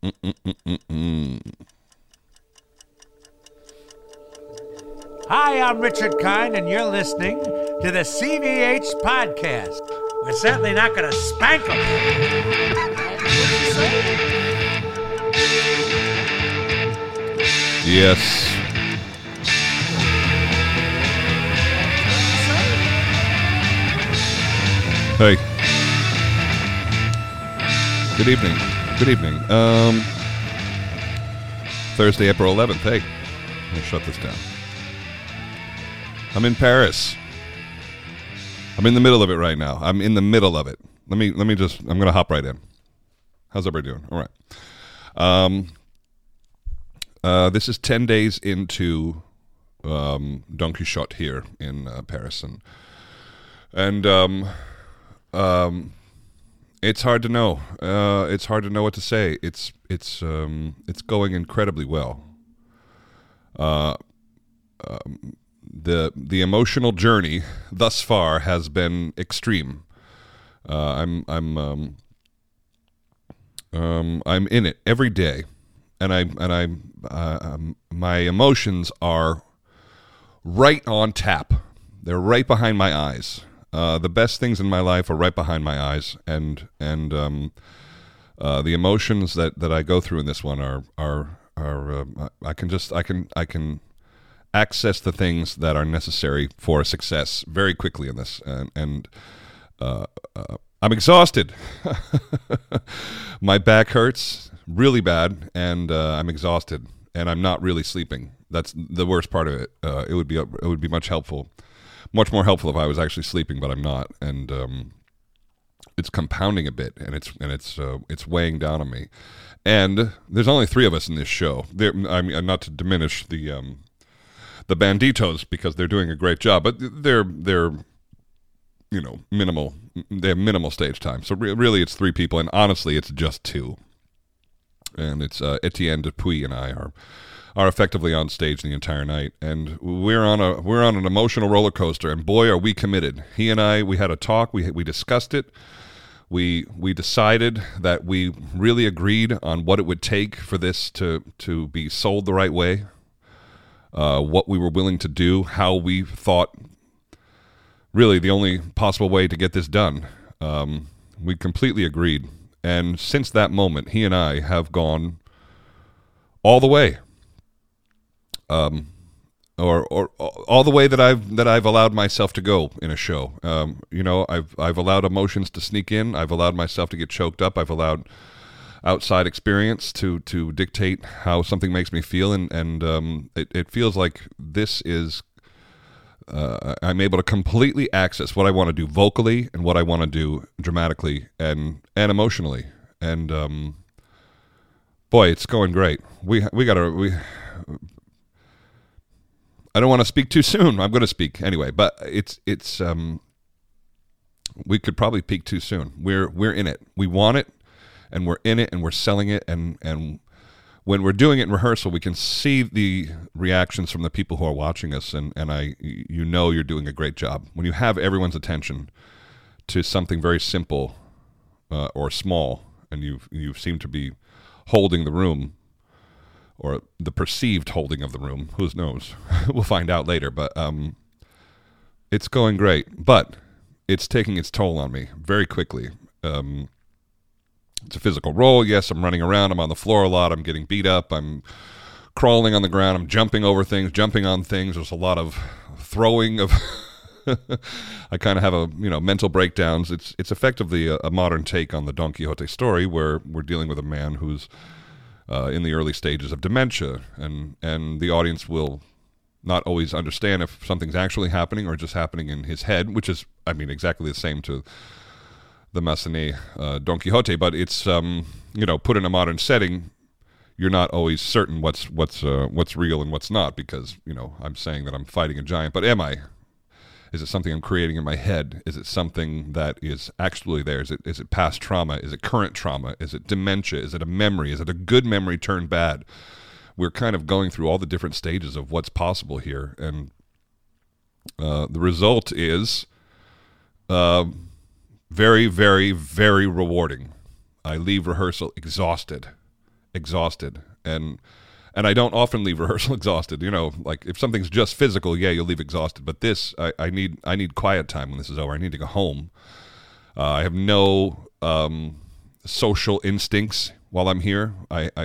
Hi, I'm Richard Kind, and you're listening to the CVH Podcast. We're certainly not going to spank them. Yes. Hey. Good evening. Good evening. Thursday, April 11th. Hey. Let me shut this down. I'm in Paris. I'm in the middle of it right now. I'm in the middle of it. I'm going to hop right in. How's everybody doing? All right. This is 10 days into Don Quixote here in Paris. And it's hard to know. It's hard to know what to say. It's going incredibly well. The emotional journey thus far has been extreme. I'm in it every day, and my emotions are right on tap. They're right behind my eyes. The best things in my life are right behind my eyes, and the emotions that I go through in this one are I can access the things that are necessary for success very quickly in this, and I'm exhausted. My back hurts really bad, and I'm exhausted, and I'm not really sleeping. That's the worst part of it. It would be much more helpful if I was actually sleeping, but I'm not, and it's compounding a bit, and it's weighing down on me. And there's only 3 of us in this show. I mean, not to diminish the Banditos, because they're doing a great job, but they're minimal. They have minimal stage time. So really, it's 3 people, and honestly, it's just 2. And it's Etienne Dupuis and I are effectively on stage the entire night, and we're on an emotional roller coaster. And boy, are we committed! He and I, we had a talk. We discussed it. We decided that we really agreed on what it would take for this to be sold the right way. What we were willing to do, how we thought really the only possible way to get this done. We completely agreed. And since that moment, he and I have gone all the way. Or all the way that I've allowed myself to go in a show. I've allowed emotions to sneak in. I've allowed myself to get choked up. I've allowed outside experience to dictate how something makes me feel, and it feels like this is I'm able to completely access what I want to do vocally and what I want to do dramatically and emotionally, and boy, it's going great. I don't want to speak too soon. I'm going to speak anyway, but it's we could probably peak too soon. We're in it. We want it. And we're in it, and we're selling it, and when we're doing it in rehearsal, we can see the reactions from the people who are watching us, and you're doing a great job. When you have everyone's attention to something very simple or small, and you seem to be holding the room, or the perceived holding of the room, who knows? We'll find out later, but it's going great. But it's taking its toll on me very quickly. It's a physical role. Yes, I'm running around. I'm on the floor a lot. I'm getting beat up. I'm crawling on the ground. I'm jumping over things, jumping on things. There's a lot of throwing of... I kind of have mental breakdowns. It's effectively a modern take on the Don Quixote story, where we're dealing with a man who's in the early stages of dementia, and the audience will not always understand if something's actually happening or just happening in his head, which is, exactly the same to the Massenet Don Quixote, but it's put in a modern setting. You're not always certain what's real and what's not, because I'm saying that I'm fighting a giant, but am I? Is it something I'm creating in my head? Is it something that is actually there? Is it past trauma? Is it current trauma? Is it dementia? Is it a memory? Is it a good memory turned bad? We're kind of going through all the different stages of what's possible here, and the result is very, very, very rewarding. I leave rehearsal exhausted, exhausted, and I don't often leave rehearsal exhausted. You know, like if something's just physical, yeah, you'll leave exhausted. But this, I need quiet time when this is over. I need to go home. I have no social instincts while I'm here.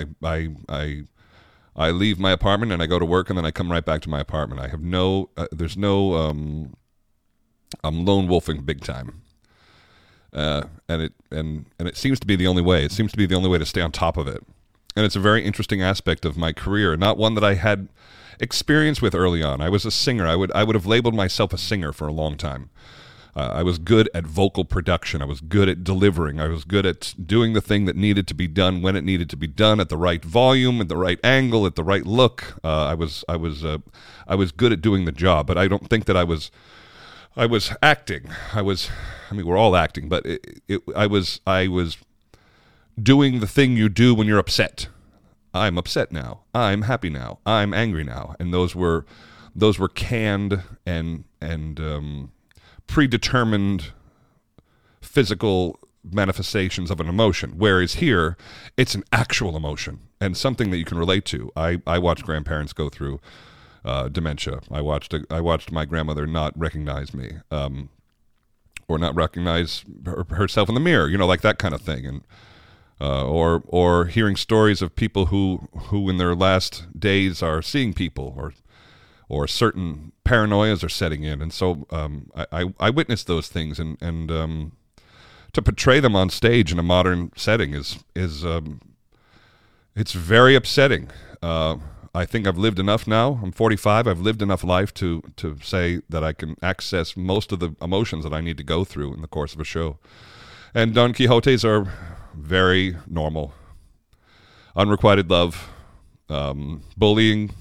I leave my apartment and I go to work, and then I come right back to my apartment. I have no, there's no, I'm lone wolfing big time. And it seems to be the only way. It seems to be the only way to stay on top of it. And it's a very interesting aspect of my career, not one that I had experience with early on. I was a singer. I would have labeled myself a singer for a long time. I was good at vocal production. I was good at delivering. I was good at doing the thing that needed to be done when it needed to be done, at the right volume, at the right angle, at the right look. I was good at doing the job, but I don't think that I was acting. I mean, we're all acting, but I was doing the thing you do when you're upset. I'm upset now. I'm happy now. I'm angry now. And those were canned and predetermined physical manifestations of an emotion. Whereas here, it's an actual emotion and something that you can relate to. I watched grandparents go through dementia. I watched my grandmother not recognize me, or not recognize herself in the mirror. You know, like that kind of thing. And or hearing stories of people who in their last days are seeing people, or certain paranoias are setting in. And so I witnessed those things, and to portray them on stage in a modern setting is it's very upsetting. I think I've lived enough now. I'm 45. I've lived enough life to say that I can access most of the emotions that I need to go through in the course of a show. And Don Quixotes are very normal. Unrequited love, bullying,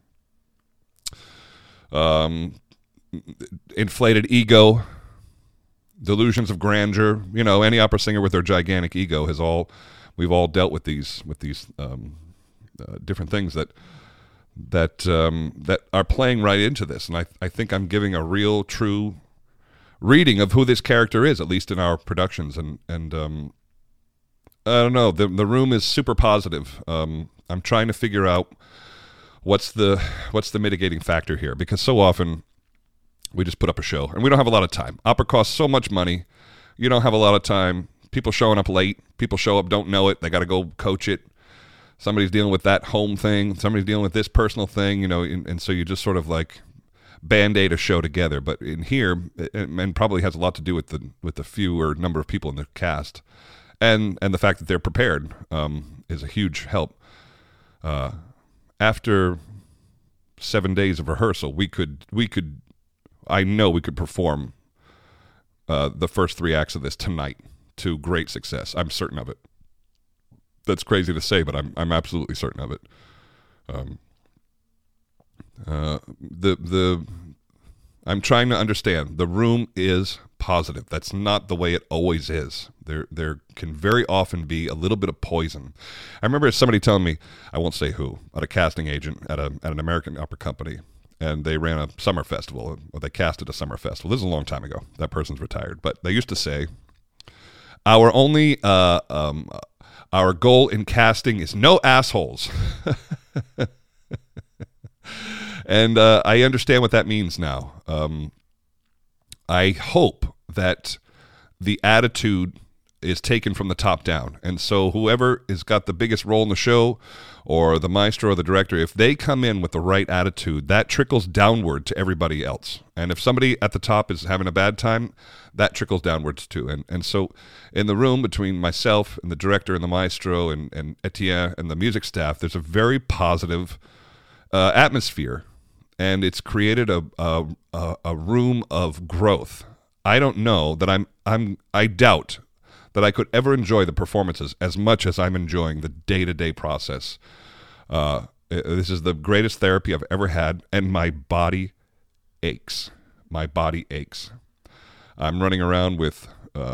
inflated ego, delusions of grandeur. You know, any opera singer with their gigantic ego we've all dealt with these different things that are playing right into this. And I think I'm giving a real, true reading of who this character is, at least in our productions. And I don't know, the room is super positive. I'm trying to figure out what's the mitigating factor here, because so often we just put up a show and we don't have a lot of time. Opera costs so much money. You don't have a lot of time. People showing up late. People show up, don't know it. They got to go coach it. Somebody's dealing with that home thing. Somebody's dealing with this personal thing, you know, and so you just sort of like Band-Aid a show together. But in here, and probably has a lot to do with the fewer number of people in the cast, and the fact that they're prepared is a huge help. After 7 days of rehearsal, I know we could perform the first 3 acts of this tonight to great success. I'm certain of it. That's crazy to say, but I'm absolutely certain of it. I'm trying to understand. The room is positive. That's not the way it always is. There can very often be a little bit of poison. I remember somebody telling me, I won't say who, at a casting agent at an American opera company, and they ran a summer festival, or they casted a summer festival. This is a long time ago. That person's retired, but they used to say, our goal in casting is no assholes. And I understand what that means now. I hope that the attitude is taken from the top down. And so whoever has got the biggest role in the show, or the maestro or the director, if they come in with the right attitude, that trickles downward to everybody else. And if somebody at the top is having a bad time, that trickles downwards too. And so in the room between myself and the director and the maestro and Etienne and the music staff, there's a very positive atmosphere. And it's created a room of growth. I don't know that I doubt that I could ever enjoy the performances as much as I'm enjoying the day-to-day process. This is the greatest therapy I've ever had, and my body aches. My body aches. I'm running around with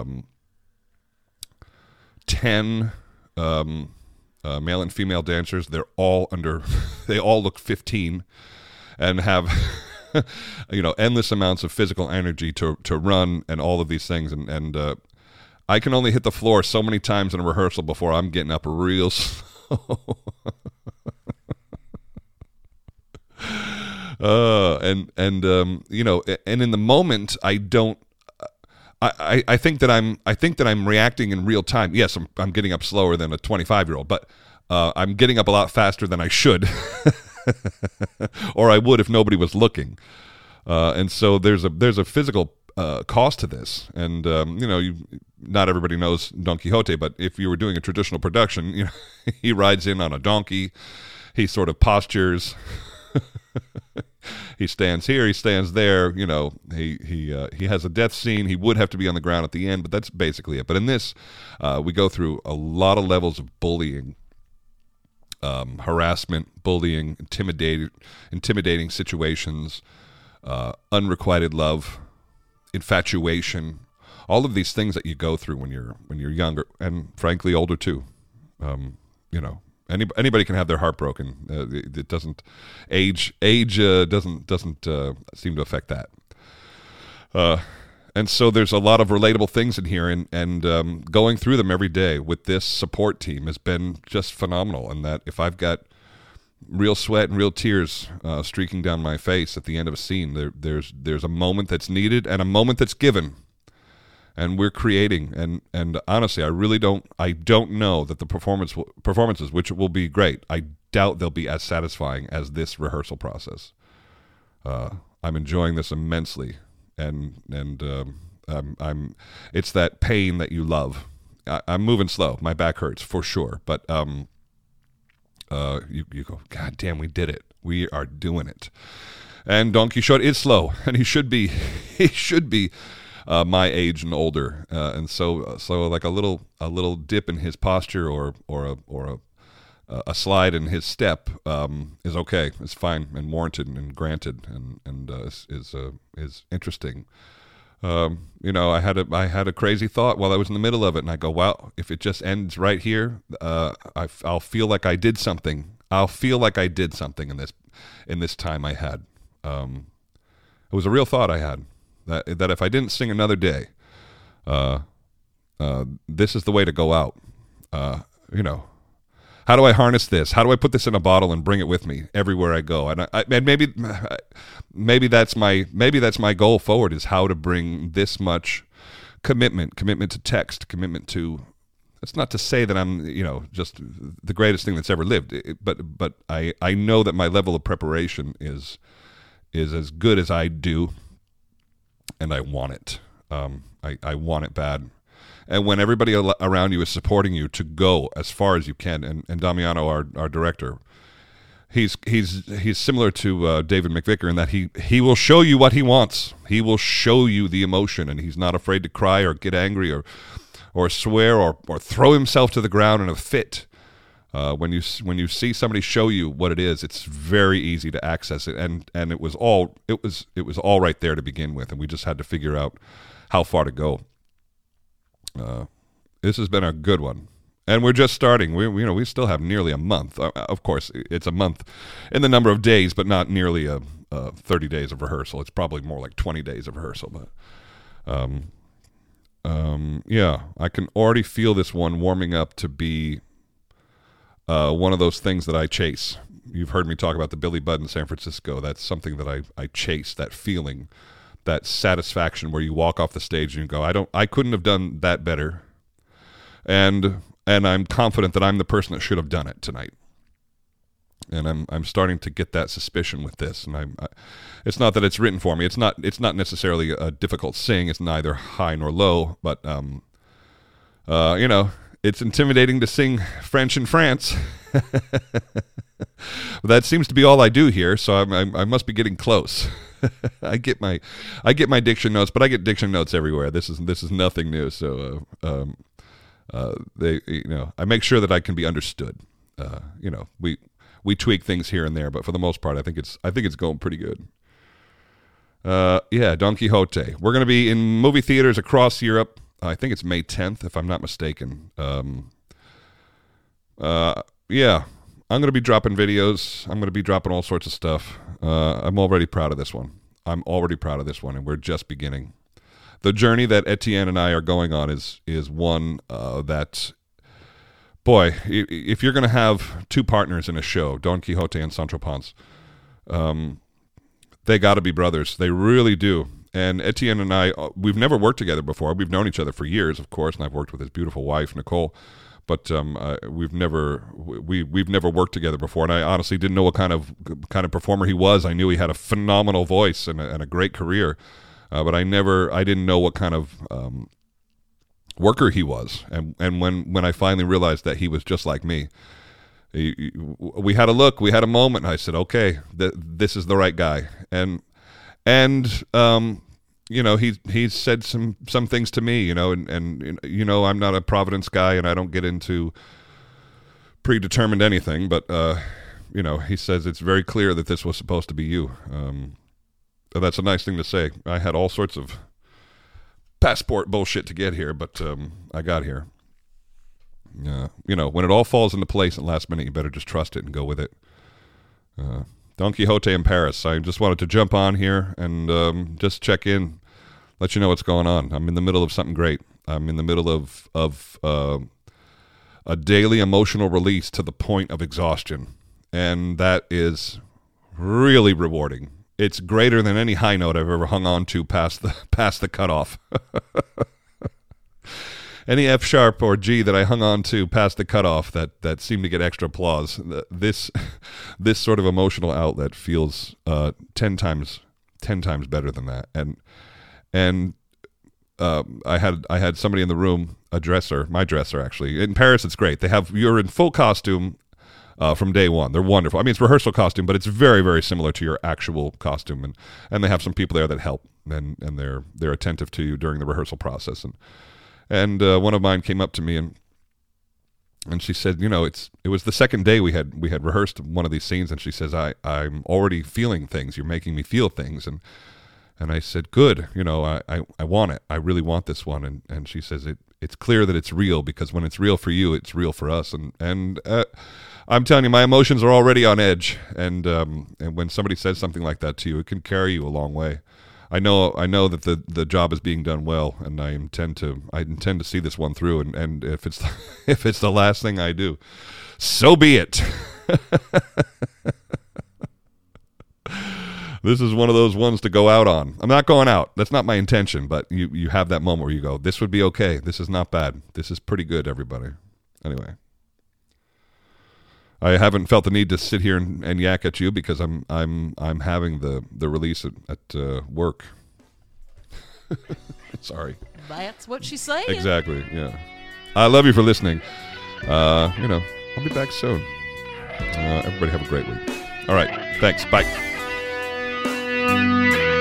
10 male and female dancers. They're all they all look 15 and have endless amounts of physical energy to run and all of these things. And I can only hit the floor so many times in a rehearsal before I'm getting up real You know, and in the moment, I don't. I think that I'm reacting in real time. Yes, I'm getting up slower than a 25-year-old, but I'm getting up a lot faster than I should, or I would if nobody was looking. And so there's a physical cost to this, and you know, not everybody knows Don Quixote, but if you were doing a traditional production, you know, he rides in on a donkey, he sort of postures. He stands here, he stands there, you know, he has a death scene. He would have to be on the ground at the end, but that's basically it. But in this, we go through a lot of levels of bullying, harassment, bullying, intimidating situations, unrequited love, infatuation, all of these things that you go through when you're younger, and frankly older too. You know, anybody can have their heart broken. It doesn't age doesn't seem to affect that. And so there's a lot of relatable things in here, and going through them every day with this support team has been just phenomenal. And that if I've got real sweat and real tears streaking down my face at the end of a scene, there's a moment that's needed and a moment that's given. And we're creating, and honestly, I don't know that the performances, which will be great, I doubt they'll be as satisfying as this rehearsal process. I'm enjoying this immensely, and it's that pain that you love. I'm moving slow. My back hurts for sure, but you go, God damn, we did it. We are doing it. And Don Quixote is slow, and he should be my age and older, and so like a little dip in his posture or a slide in his step is okay. It's fine and warranted and granted, and is interesting. You know, I had a crazy thought while I was in the middle of it, and I go, wow, if it just ends right here, I'll feel like I did something. I'll feel like I did something in this time I had. It was a real thought I had. That if I didn't sing another day, this is the way to go out. You know, how do I harness this? How do I put this in a bottle and bring it with me everywhere I go? And maybe that's my goal forward, is how to bring this much commitment to text, commitment to. That's not to say that I'm, you know, just the greatest thing that's ever lived, but I know that my level of preparation is as good as I do. And I want it. I want it bad. And when everybody around you is supporting you to go as far as you can, and Damiano, our director, he's similar to David McVicker in that he will show you what he wants. He will show you the emotion, and he's not afraid to cry or get angry or swear or throw himself to the ground in a fit. When you see somebody show you what it is, it's very easy to access it, and it was all right there to begin with, and we just had to figure out how far to go. This has been a good one, and we're just starting. We still have nearly a month. Of course, it's a month in the number of days, but not nearly 30 days of rehearsal. It's probably more like 20 days of rehearsal, but yeah, I can already feel this one warming up to be one of those things that I chase. You've heard me talk about the Billy Budd in San Francisco. That's something that I chase, that feeling, that satisfaction where you walk off the stage and you go, I couldn't have done that better. And I'm confident that I'm the person that should have done it tonight. And I'm starting to get that suspicion with this. And it's not that it's written for me. It's not necessarily a difficult sing. It's neither high nor low, but you know, it's intimidating to sing French in France. That seems to be all I do here, so I must be getting close. I get my diction notes, but I get diction notes everywhere. This is nothing new. So I make sure that I can be understood. You know, we tweak things here and there, but for the most part, I think it's going pretty good. Yeah, Don Quixote. We're going to be in movie theaters across Europe. I think it's May 10th, if I'm not mistaken. Yeah, I'm going to be dropping videos. I'm going to be dropping all sorts of stuff. I'm already proud of this one. And we're just beginning. The journey that Etienne and I are going on is one that boy, if you're going to have two partners in a show, Don Quixote and Sancho Panza, they got to be brothers. They really do. And Etienne and I, we've never worked together before. We've known each other for years, of course, and I've worked with his beautiful wife, Nicole. But we've never worked together before, and I honestly didn't know what kind of performer he was. I knew he had a phenomenal voice and a great career, but I didn't know what kind of worker he was. And when I finally realized that he was just like me, we had a look, we had a moment, and I said, okay, this is the right guy. And you know, he's said some things to me, you know, and you know, I'm not a Providence guy, and I don't get into predetermined anything, but you know, he says it's very clear that this was supposed to be you. That's a nice thing to say. I had all sorts of passport bullshit to get here, but I got here. You know, when it all falls into place at last minute, you better just trust it and go with it. Don Quixote in Paris. I just wanted to jump on here and just check in, let you know what's going on. I'm in the middle of something great. I'm in the middle of a daily emotional release to the point of exhaustion, and that is really rewarding. It's greater than any high note I've ever hung on to past the cutoff. Any F sharp or G that I hung on to past the cutoff that seemed to get extra applause. This sort of emotional outlet feels 10 times better than that. And I had somebody in the room, my dresser actually. In Paris, it's great. You're in full costume from day one. They're wonderful. I mean, it's rehearsal costume, but it's very, very similar to your actual costume. And they have some people there that help, and they're attentive to you during the rehearsal process. And one of mine came up to me and she said, you know, it was the second day we had rehearsed one of these scenes, and she says, I'm already feeling things. You're making me feel things. And I said, good. You know, I want it. I really want this one. And she says, it's clear that it's real, because when it's real for you, it's real for us. And I'm telling you, my emotions are already on edge. And when somebody says something like that to you, it can carry you a long way. I know that the job is being done well, and I intend to see this one through. And if it's the last thing I do, so be it. This is one of those ones to go out on. I'm not going out. That's not my intention. But you have that moment where you go, this would be okay. This is not bad. This is pretty good, everybody. Anyway. I haven't felt the need to sit here and yak at you, because I'm having the release at work. Sorry. That's what she's saying. Exactly. Yeah. I love you for listening. You know, I'll be back soon. Everybody have a great week. All right. Thanks. Bye.